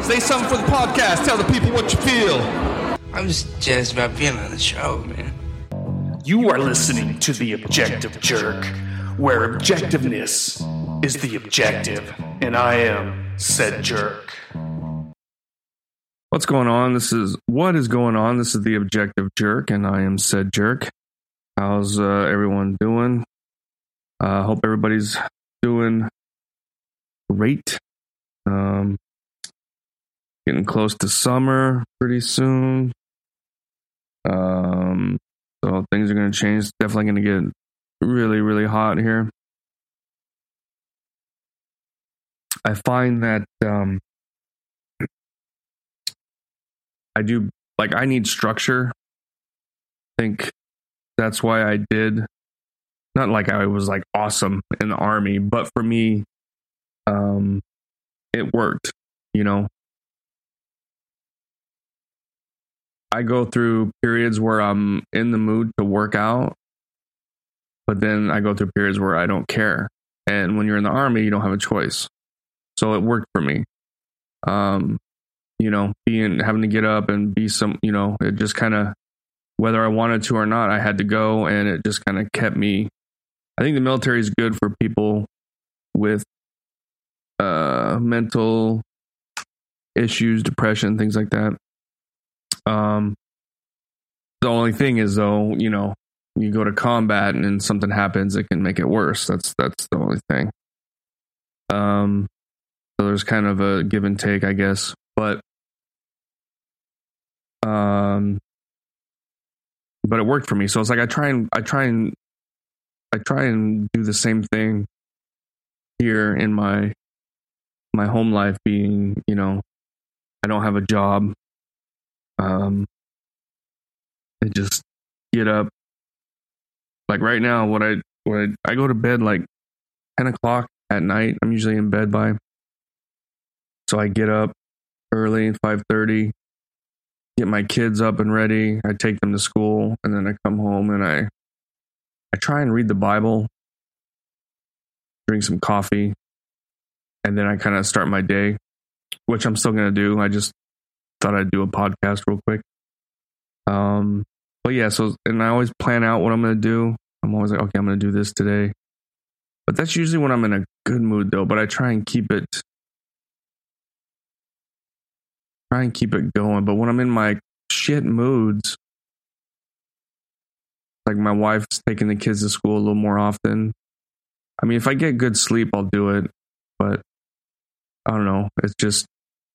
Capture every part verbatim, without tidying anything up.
Say something for the podcast. Tell the people what you feel. I'm just jazzed about being on the show, man. You are listening to The Objective Jerk, where objectiveness is the objective, and I am said jerk. What's going on? This is what is going on. This is The Objective Jerk, and I am said jerk. How's uh, everyone doing? I uh, hope everybody's doing great. Um, getting close to summer pretty soon. Um, so things are going to change. It's definitely going to get really, really hot here. I find that um, I do, like, I need structure. I think that's why I did, not like I was like awesome in the army, but for me, um, it worked, you know. I go through periods where I'm in the mood to work out, but then I go through periods where I don't care. And when you're in the army, you don't have a choice. So it worked for me. Um, you know, being, having to get up and be some, you know, it just kind of, whether I wanted to or not, I had to go, and it just kind of kept me. I think the military is good for people with uh, mental issues, depression, things like that. Um, the only thing is, though, you know, you go to combat and then something happens, it can make it worse. That's that's the only thing. Um, so there's kind of a give and take, I guess. But um, but it worked for me. So it's like I try and I try and I try and do the same thing here in my my home life. Being, you know, I don't have a job. Um, I just get up. Like right now, what I what I, I go to bed like ten o'clock at night. I'm usually in bed by. So I get up early, five thirty, get my kids up and ready. I take them to school, and then I come home and I I try and read the Bible, drink some coffee, and then I kind of start my day, which I'm still gonna do. I just thought I'd do a podcast real quick. Um, but yeah, so, and I always plan out what I'm going to do. I'm always like, okay, I'm going to do this today. But that's usually when I'm in a good mood, though. But I try and keep it, try and keep it going. But when I'm in my shit moods, like my wife's taking the kids to school a little more often. I mean, if I get good sleep, I'll do it. But I don't know. It's just,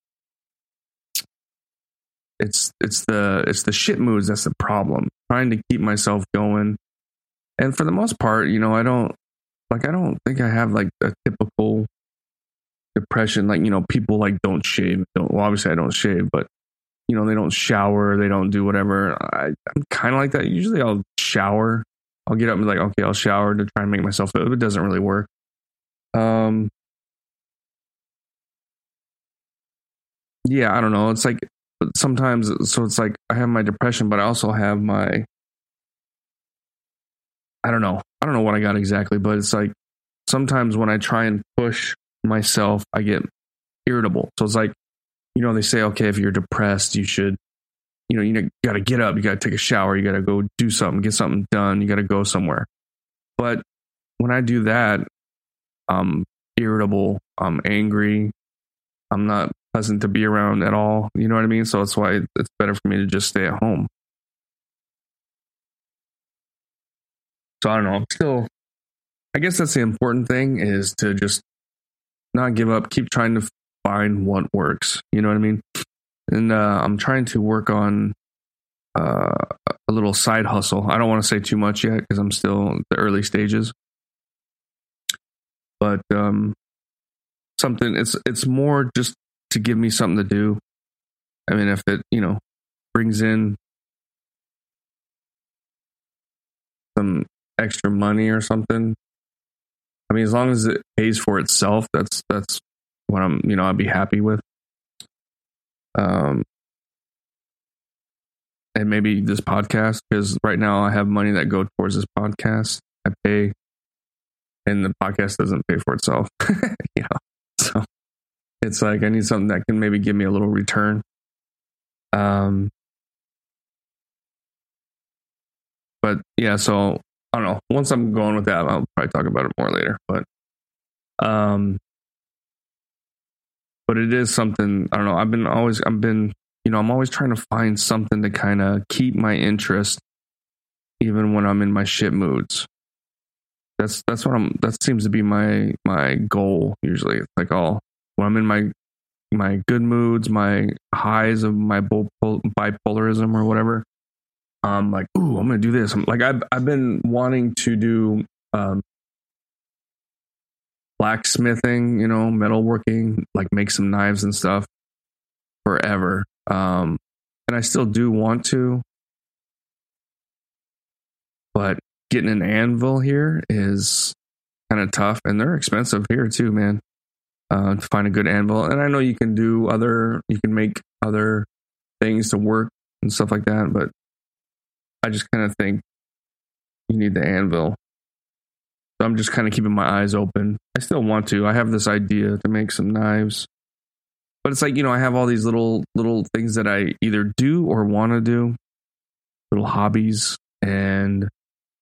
It's it's the it's the shit moods that's the problem. Trying to keep myself going, and for the most part, you know, I don't like I don't think I have like a typical depression. Like, you know, people like don't shave. Don't, well, obviously I don't shave, but you know, they don't shower, they don't do whatever. I, I'm kind of like that. Usually I'll shower. I'll get up and be like, okay, I'll shower to try and make myself feel. It doesn't really work. Um. Yeah, I don't know. It's like. But sometimes, so it's like I have my depression, but I also have my, I don't know. I don't know what I got exactly, but it's like sometimes when I try and push myself, I get irritable. So it's like, you know, they say, okay, if you're depressed, you should, you know, you got to get up, you got to take a shower, you got to go do something, get something done, you got to go somewhere. But when I do that, I'm irritable, I'm angry, I'm not pleasant to be around at all. You know what I mean? So that's why it's better for me to just stay at home. So I don't know. I'm still, I guess that's the important thing, is to just not give up. Keep trying to find what works. You know what I mean? And uh, I'm trying to work on uh, a little side hustle. I don't want to say too much yet because I'm still in the early stages. But um, something, it's it's more just to give me something to do. I mean, if it, you know, brings in some extra money or something. I mean, as long as it pays for itself, that's that's what I'm, you know, I'd be happy with. Um, and maybe this podcast, because right now I have money that go towards this podcast. I pay, and the podcast doesn't pay for itself. You know, so it's like I need something that can maybe give me a little return. Um, but yeah, so I don't know. Once I'm going with that, I'll probably talk about it more later. But, um, but it is something, I don't know. I've been always, I've been, you know, I'm always trying to find something to kind of keep my interest, even when I'm in my shit moods. That's, that's what I'm, that seems to be my, my goal usually. It's like, oh, when I'm in my, my good moods, my highs of my bipolarism or whatever, I'm like, ooh, I'm going to do this. I'm like, I've, I've been wanting to do, um, blacksmithing, you know, metalworking, like make some knives and stuff forever. Um, and I still do want to, but getting an anvil here is kind of tough, and they're expensive here too, man. Uh, to find a good anvil. And I know you can do other, you can make other things to work and stuff like that, but I just kind of think you need the anvil. So I'm just kind of keeping my eyes open. I still want to. I have this idea to make some knives, but it's like, you know, I have all these little, little things that I either do or want to do, little hobbies. And,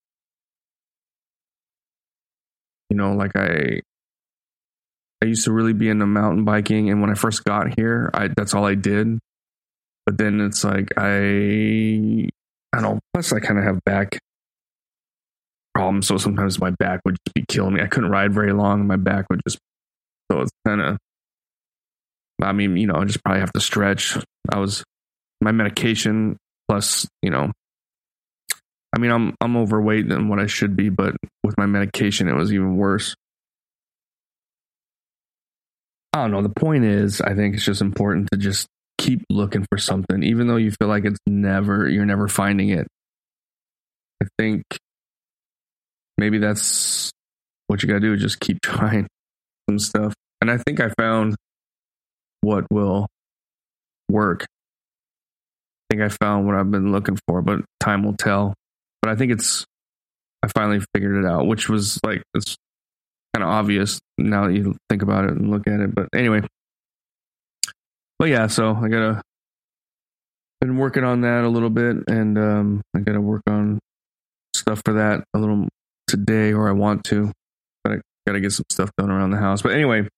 you know, like I, I used to really be into mountain biking. And when I first got here, I, that's all I did. But then it's like, I, I don't know, plus I kind of have back problems, so sometimes my back would just be killing me. I couldn't ride very long, my back would just, so it's kind of, I mean, you know, I just probably have to stretch. I was, my medication plus, you know, I mean, I'm I'm overweight than what I should be, but with my medication, it was even worse. I don't know. The point is, I think it's just important to just keep looking for something, even though you feel like it's never, you're never finding it. I think maybe that's what you got to do, just keep trying some stuff. And I think I found what will work. I think I found what I've been looking for, but time will tell. But I think it's, I finally figured it out, which was like, it's kind of obvious now that you think about it and look at it. But anyway, but yeah, so I gotta, been working on that a little bit, and um, I gotta work on stuff for that a little today, or I want to, but I gotta get some stuff done around the house. But anyway,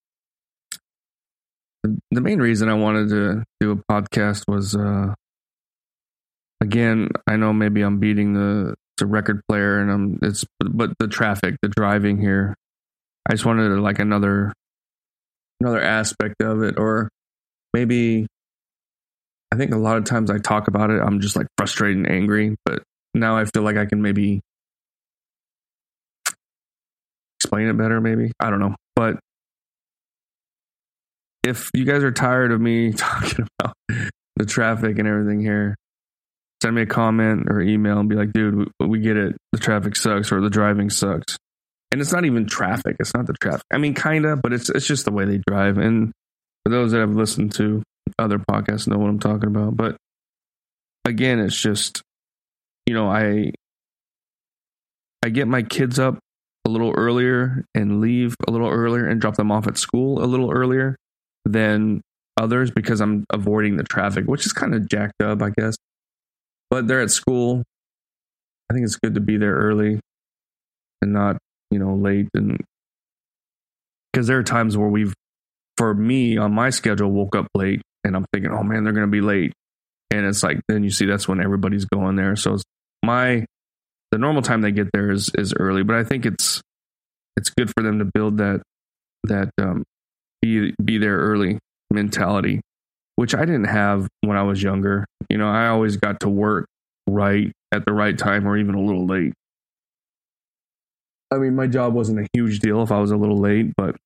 the, the main reason I wanted to do a podcast was, uh, again, I know maybe I'm beating the, the record player, and I'm it's but the traffic, the driving here, I just wanted to, like another another aspect of it, or maybe I think a lot of times I talk about it, I'm just like frustrated and angry, but now I feel like I can maybe explain it better, maybe. I don't know. But if you guys are tired of me talking about the traffic and everything here, send me a comment or email and be like, dude, we, we get it. The traffic sucks, or the driving sucks. And it's not even traffic. It's not the traffic. I mean, kind of, but it's it's just the way they drive. And for those that have listened to other podcasts know what I'm talking about. But again, it's just, you know, I I get my kids up a little earlier and leave a little earlier and drop them off at school a little earlier than others, because I'm avoiding the traffic, which is kind of jacked up, I guess. But they're at school. I think it's good to be there early and not, you know, late. And because there are times where we've, for me on my schedule, woke up late and I'm thinking, oh man, they're going to be late. And it's like, then you see that's when everybody's going there. So it's my, the normal time they get there is, is early, but I think it's, it's good for them to build that, that, um, be, be there early mentality, which I didn't have when I was younger. You know, I always got to work right at the right time, or even a little late. I mean, my job wasn't a huge deal if I was a little late, but,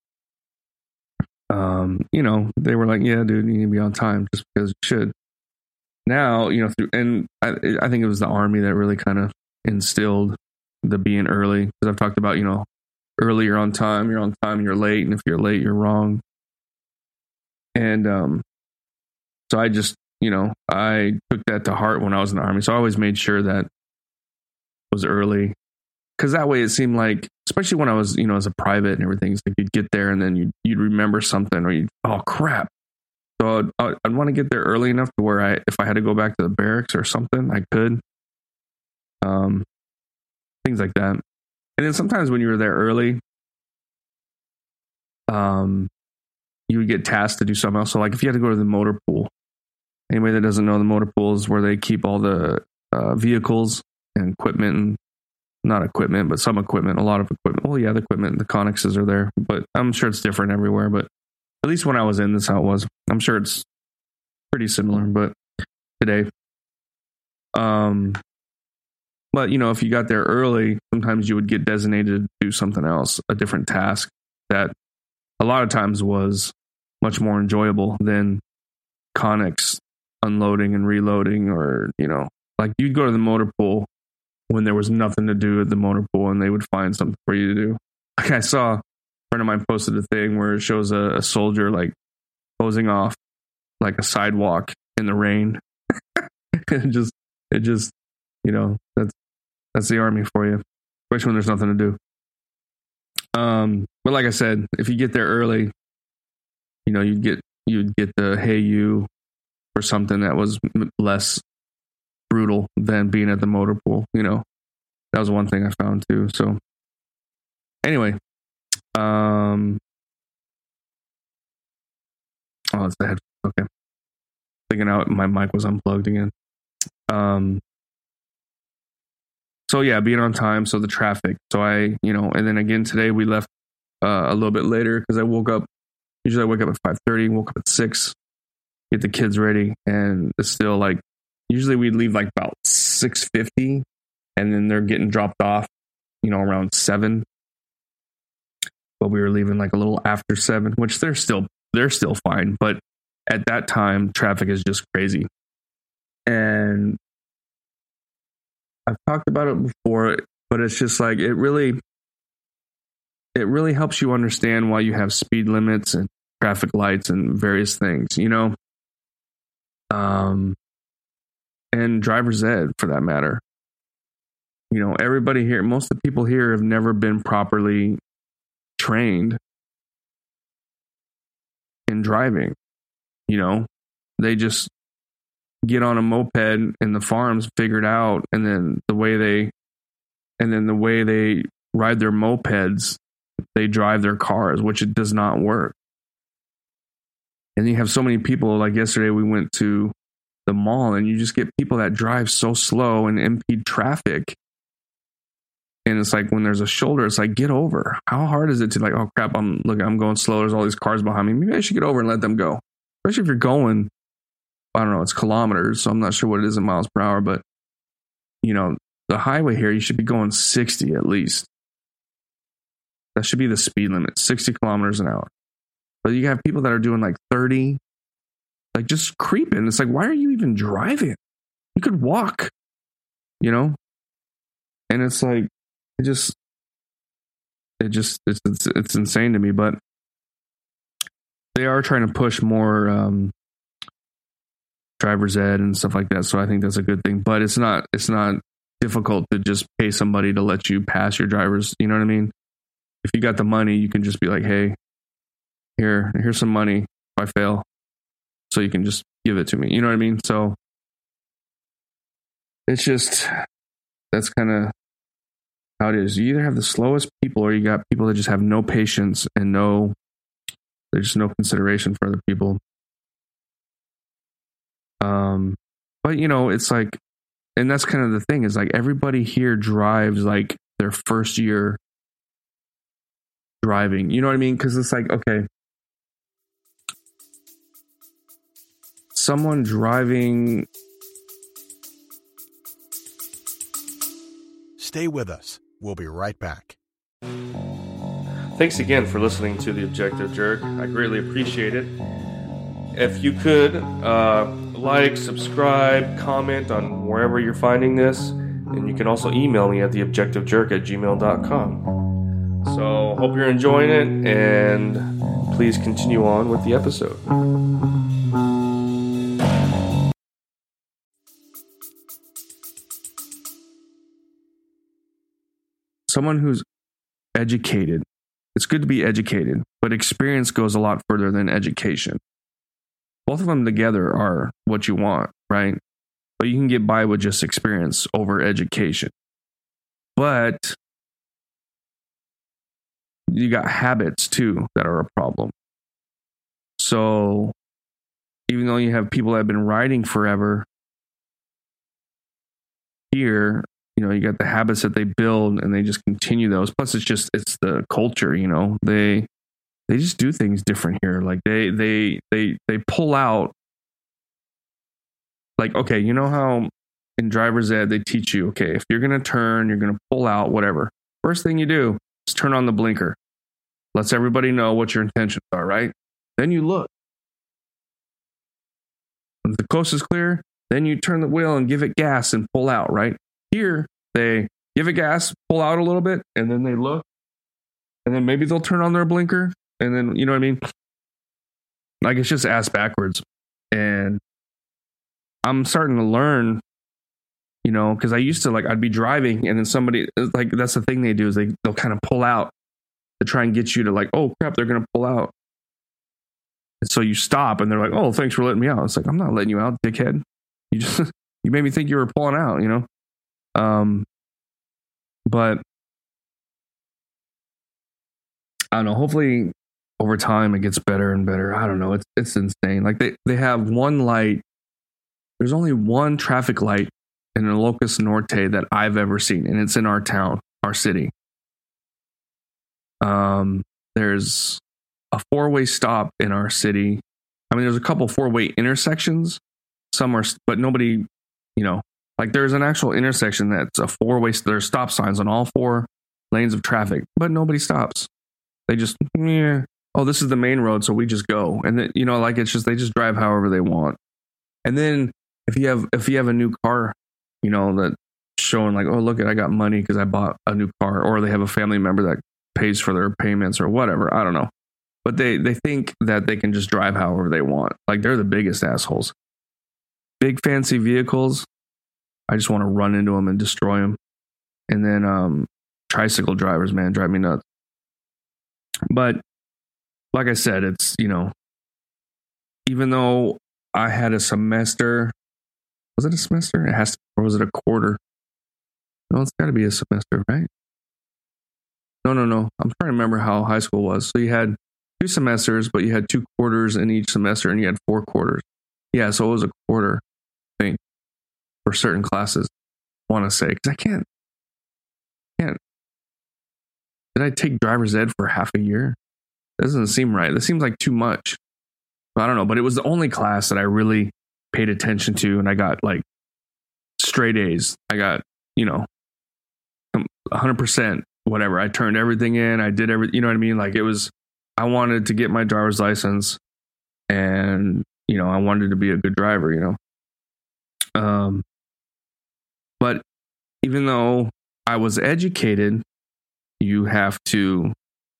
um, you know, they were like, yeah, dude, you need to be on time just because you should. Now, you know, through, and I, I think it was the Army that really kind of instilled the being early, because I've talked about, you know, early you're on time, you're on time, you're late, and if you're late, you're wrong. And um, so I just, you know, I took that to heart when I was in the Army. So I always made sure that it was early, because that way it seemed like especially when I was, you know, as a private and everything. It's like you'd get there and then you'd, you'd remember something or you'd, oh crap. So I'd, I'd want to get there early enough to where I, if I had to go back to the barracks or something, I could. Um, things like that. And then sometimes when you were there early, um, you would get tasked to do something else. So like if you had to go to the motor pool, anybody that doesn't know, the motor pool is where they keep all the uh, vehicles and equipment, and not equipment, but some equipment, a lot of equipment. Well, yeah, the equipment, the connexes are there, but I'm sure it's different everywhere. But at least when I was in, this is how it was. I'm sure it's pretty similar, but today. Um, but you know, if you got there early, sometimes you would get designated to do something else, a different task that a lot of times was much more enjoyable than Connex unloading and reloading, or, you know, like you'd go to the motor pool when there was nothing to do at the motor pool and they would find something for you to do. Like I saw a friend of mine posted a thing where it shows a, a soldier like hosing off like a sidewalk in the rain. it just, it just, you know, that's, that's the army for you, especially when there's nothing to do. Um, but like I said, if you get there early, you know, you'd get, you'd get the, hey, you, or something that was less brutal than being at the motor pool. You know, that was one thing I found too. So anyway, um, oh, it's the head. Okay. Thinking out my mic was unplugged again. Um, so yeah, being on time. So the traffic. So I, you know, and then again, today we left uh, a little bit later because I woke up, usually I wake up at five thirty, woke up at six, get the kids ready. And it's still like, usually we'd leave like about six fifty and then they're getting dropped off, you know, around seven. But we were leaving like a little after seven, which they're still, they're still fine. But at that time, traffic is just crazy. And I've talked about it before, but it's just like, it really, it really helps you understand why you have speed limits and traffic lights and various things, you know? Um, and driver's ed for that matter. You know, everybody here, most of the people here have never been properly trained in driving. You know, they just get on a moped in the farms, figured out, and then the way they, and then the way they ride their mopeds, they drive their cars, which it does not work. And you have so many people, like yesterday we went to the mall and you just get people that drive so slow and impede traffic. And it's like when there's a shoulder, it's like, get over. How hard is it to like, oh crap, I'm look, I'm going slow. There's all these cars behind me. Maybe I should get over and let them go. Especially if you're going, I don't know, it's kilometers. So I'm not sure what it is in miles per hour, but you know, the highway here, you should be going sixty at least. That should be the speed limit, sixty kilometers an hour. But you have people that are doing like thirty, like just creeping. It's like, why are you even driving? You could walk, you know? And it's like, it just, it just, it's, it's, it's insane to me, but they are trying to push more um, driver's ed and stuff like that. So I think that's a good thing, but it's not, it's not difficult to just pay somebody to let you pass your driver's, you know what I mean? If you got the money, you can just be like, hey, here, here's some money if I fail. So you can just give it to me. You know what I mean? So it's just, that's kind of how it is. You either have the slowest people or you got people that just have no patience and no, there's just no consideration for other people. Um, but you know, it's like, and that's kind of the thing is like everybody here drives like their first year driving. You know what I mean? Because it's like, okay, someone driving. Stay with us. We'll be right back. Thanks again for listening to The Objective Jerk. I greatly appreciate it. If you could uh, like, subscribe, comment on wherever you're finding this, and you can also email me at theobjectivejerk at gmail dot com. So hope you're enjoying it, and please continue on with the episode. Someone who's educated. It's good to be educated, but experience goes a lot further than education. Both of them together are what you want, right? But you can get by with just experience over education. But you got habits too that are a problem. So even though you have people that have been riding forever, here, you know, you got the habits that they build and they just continue those. Plus it's just, it's the culture, you know, they, they just do things different here. Like they, they, they, they pull out. Like, okay, you know how in driver's ed, they teach you, okay, if you're going to turn, you're going to pull out, whatever. First thing you do is turn on the blinker. Lets everybody know what your intentions are, right? Then you look. When the coast is clear, then you turn the wheel and give it gas and pull out, right? Here, they give it gas, pull out a little bit, and then they look. And then maybe they'll turn on their blinker. And then, you know what I mean? Like, it's just ass backwards. And I'm starting to learn, you know, because I used to, like, I'd be driving and then somebody, like, that's the thing they do is they, they'll kind of pull out to try and get you to, like, oh, crap, they're going to pull out. And so you stop and they're like, oh, thanks for letting me out. It's like, I'm not letting you out, dickhead. You just, you made me think you were pulling out, you know? Um, but I don't know, hopefully over time it gets better and better. I don't know. It's, it's insane. Like they, they have one light. There's only one traffic light in the Locust Norte that I've ever seen, and it's in our town, our city. Um, there's a four-way stop in our city. I mean, there's a couple four-way intersections. Some are, but nobody, you know, like there's an actual intersection that's a four-way. There's stop signs on all four lanes of traffic, but nobody stops. They just, yeah, oh, this is the main road, so we just go, and then, you know, like it's just they just drive however they want, and then. If you have if you have a new car, you know, that showing like, oh, look, I got money because I bought a new car, or they have a family member that pays for their payments or whatever. I don't know. But they, they think that they can just drive however they want. Like they're the biggest assholes. Big fancy vehicles. I just want to run into them and destroy them. And then um, tricycle drivers, man, drive me nuts. But like I said, it's, you know, even though I had a semester. Was it a semester? It has to, or was it a quarter? No, it's got to be a semester, right? No, no, no. I'm trying to remember how high school was. So you had two semesters, but you had two quarters in each semester, and you had four quarters. Yeah, so it was a quarter thing for certain classes. I want to say because I can't, can't. Did I take driver's ed for half a year? That doesn't seem right. That seems like too much. I don't know, but it was the only class that I really paid attention to, and I got like straight A's. I got, you know, one hundred percent whatever. I turned everything in. I did everything, you know what I mean? Like it was, I wanted to get my driver's license, and, you know, I wanted to be a good driver, you know. Um, but even though I was educated, you have to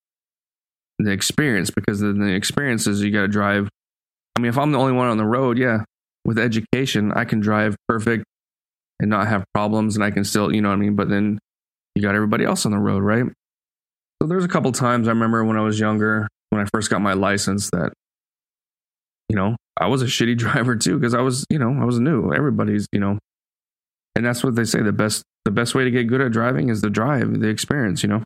the experience, because then the experience is you got to drive. I mean, if I'm the only one on the road, yeah, with education, I can drive perfect and not have problems, and I can still, you know what I mean? But then you got everybody else on the road, right? So there's a couple times I remember when I was younger, when I first got my license, that, you know, I was a shitty driver too, because I was, you know, I was new. Everybody's, you know, and that's what they say. The best, the best way to get good at driving is the drive, the experience, you know?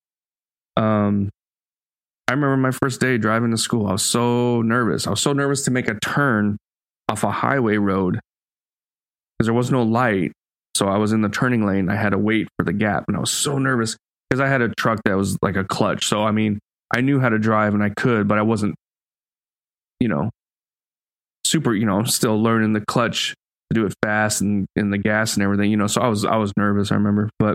Um, I remember my first day driving to school. I was so nervous. I was so nervous to make a turn off a highway road because there was no light. So I was in the turning lane. I had to wait for the gap, and I was so nervous because I had a truck that was like a clutch. So, I mean, I knew how to drive and I could, but I wasn't, you know, super, you know, I'm still learning the clutch to do it fast and in the gas and everything, you know, so I was, I was nervous, I remember, but,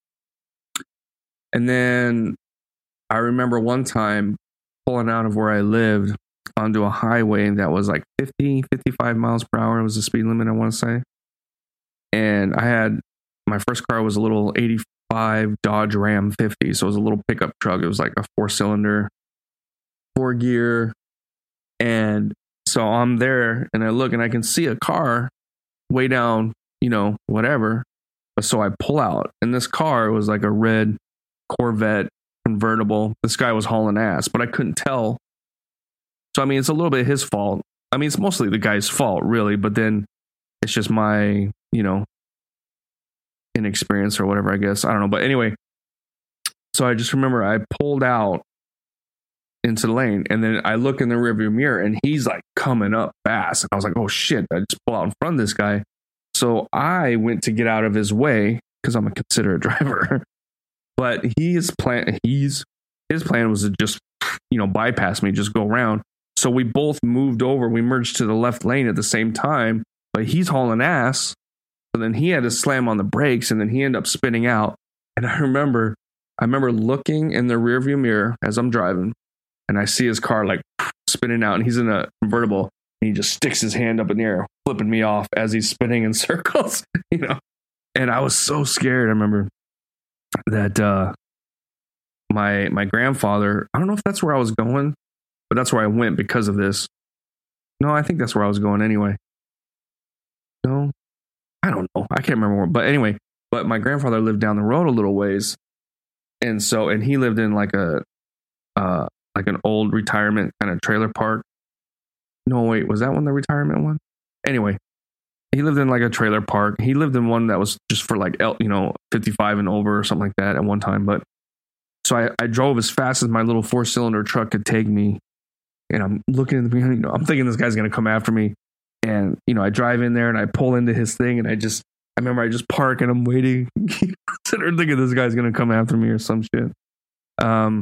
and then I remember one time pulling out of where I lived onto a highway that was like fifty, fifty-five miles per hour. It was the speed limit, I want to say. And I had, my first car was a little eighty-five Dodge Ram fifty. So it was a little pickup truck. It was like a four cylinder, four gear. And so I'm there and I look and I can see a car way down, you know, whatever. So I pull out, and this car was like a red Corvette convertible. This guy was hauling ass, but I couldn't tell. So, I mean, it's a little bit his fault. I mean, it's mostly the guy's fault, really, but then it's just my, you know, inexperience or whatever, I guess. I don't know. But anyway, so I just remember I pulled out into the lane, and then I look in the rearview mirror, and he's like coming up fast. And I was like, oh shit, I just pull out in front of this guy. So I went to get out of his way because I'm a considerate driver. But his plan, he's his plan was to just, you know, bypass me, just go around. So we both moved over. We merged to the left lane at the same time, but he's hauling ass. So then he had to slam on the brakes, and then he ended up spinning out. And I remember, I remember looking in the rearview mirror as I'm driving, and I see his car like spinning out, and he's in a convertible, and he just sticks his hand up in the air, flipping me off as he's spinning in circles, you know. And I was so scared. I remember that uh, my my grandfather, I don't know if that's where I was going, but that's where I went because of this. No, I think that's where I was going anyway. No, I don't know. I can't remember where, but anyway, but my grandfather lived down the road a little ways. And so, and he lived in like a, uh, like an old retirement kind of trailer park. No, wait, was that one the retirement one? Anyway, he lived in like a trailer park. He lived in one that was just for like, you know, fifty-five and over or something like that at one time. But so I, I drove as fast as my little four cylinder truck could take me. And I'm looking at the, you know, I'm thinking this guy's going to come after me. And, you know, I drive in there and I pull into his thing, and I just, I remember I just park and I'm waiting. Sitting thinking this guy's going to come after me or some shit. Um,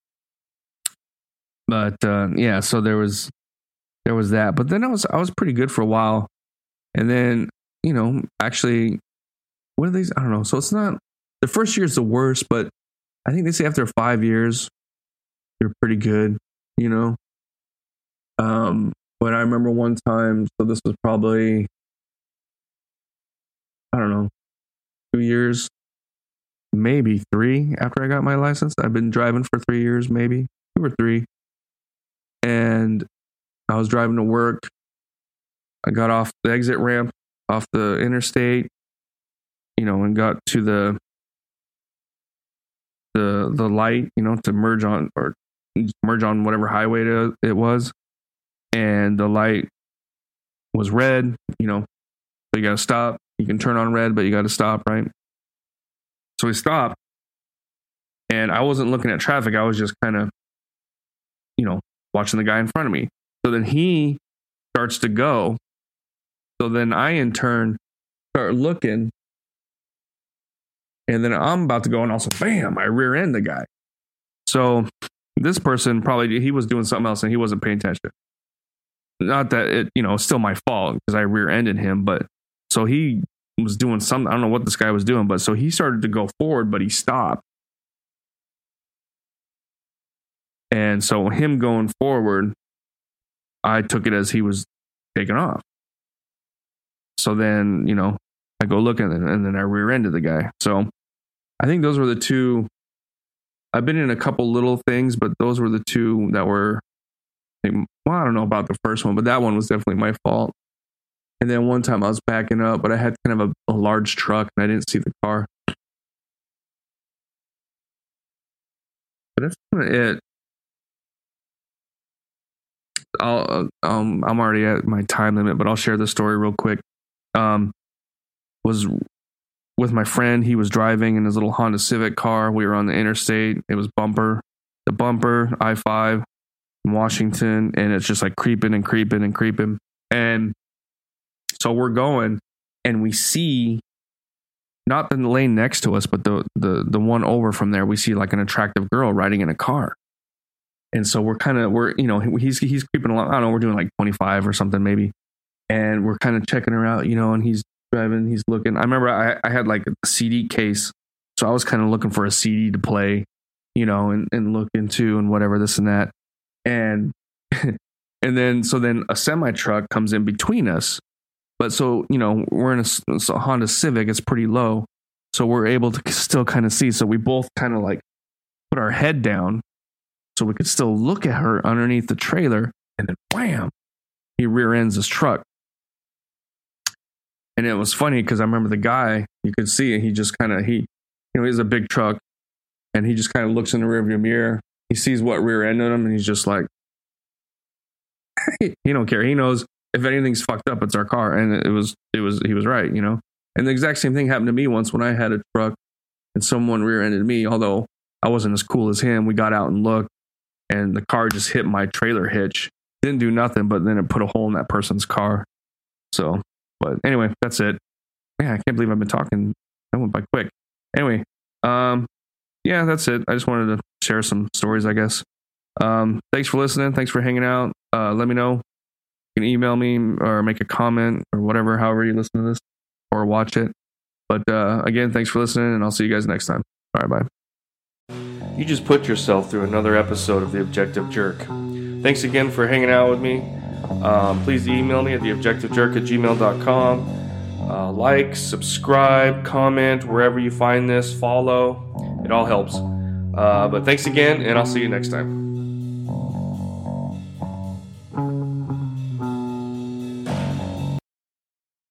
but, uh, yeah, so there was, there was that, but then I was, I was pretty good for a while. And then, you know, actually, what are these? I don't know. So it's not, the first year is the worst, but I think they say after five years, you're pretty good, you know? Um, but I remember one time, so this was probably, I don't know, two years, maybe three after I got my license. I've been driving for three years, maybe two or three. And I was driving to work. I got off the exit ramp off the interstate, you know, and got to the, the, the light, you know, to merge on or merge on whatever highway it was. And the light was red, you know, so you got to stop. You can turn on red, but you got to stop, right? So we stopped, and I wasn't looking at traffic. I was just kind of, you know, watching the guy in front of me. So then he starts to go. So then I, in turn, start looking, and then I'm about to go, and also, bam, I rear end the guy. So this person probably, he was doing something else, and he wasn't paying attention. Not that it, you know, it's still my fault because I rear-ended him, but so he was doing something. I don't know what this guy was doing, but so he started to go forward, but he stopped. And so him going forward, I took it as he was taking off. So then, you know, I go looking, and then I rear-ended the guy. So I think those were the two. I've been in a couple little things, but those were the two that were, well, I don't know about the first one, but that one was definitely my fault. And then one time I was backing up, but I had kind of a, a large truck and I didn't see the car. But that's kind of it. I'll, um, I'm already at my time limit, but I'll share the story real quick. Um, was with my friend. He was driving in his little Honda Civic car. We were on the interstate. It was bumper, the bumper, I five. Washington, and it's just like creeping and creeping and creeping. And so we're going, and we see not the lane next to us, but the the the one over from there, we see like an attractive girl riding in a car. And so we're kind of, we're, you know, he's he's creeping along. I don't know, we're doing like twenty-five or something maybe. And we're kind of checking her out, you know, and he's driving, he's looking. I remember I, I had like a C D case, so I was kind of looking for a C D to play, you know, and, and look into and whatever, this and that. And and then so then a semi truck comes in between us, but so, you know, we're in a, a Honda Civic. It's pretty low, so we're able to still kind of see. So we both kind of like put our head down so we could still look at her underneath the trailer. And then wham, he rear ends his truck. And it was funny because I remember the guy, you could see it. He just kind of he, you know, he has a big truck, and he just kind of looks in the rearview mirror. He sees what rear-ended him, and he's just like, he don't care. He knows if anything's fucked up, it's our car. And it was, it was, he was right, you know? And the exact same thing happened to me once when I had a truck and someone rear-ended me, although I wasn't as cool as him. We got out and looked, and the car just hit my trailer hitch. Didn't do nothing, but then it put a hole in that person's car. So, but anyway, that's it. Yeah, I can't believe I've been talking. That went by quick. Anyway, um, yeah, that's it. I just wanted to share some stories, I guess. Um, thanks for listening. Thanks for hanging out. Uh, let me know. You can email me or make a comment or whatever, however you listen to this or watch it. But uh, again, thanks for listening, and I'll see you guys next time. All right, bye. You just put yourself through another episode of The Objective Jerk. Thanks again for hanging out with me. Um, please email me at the objective jerk at gmail dot com. Uh, like, subscribe, comment wherever you find this, follow. It all helps. Uh, but thanks again, and I'll see you next time.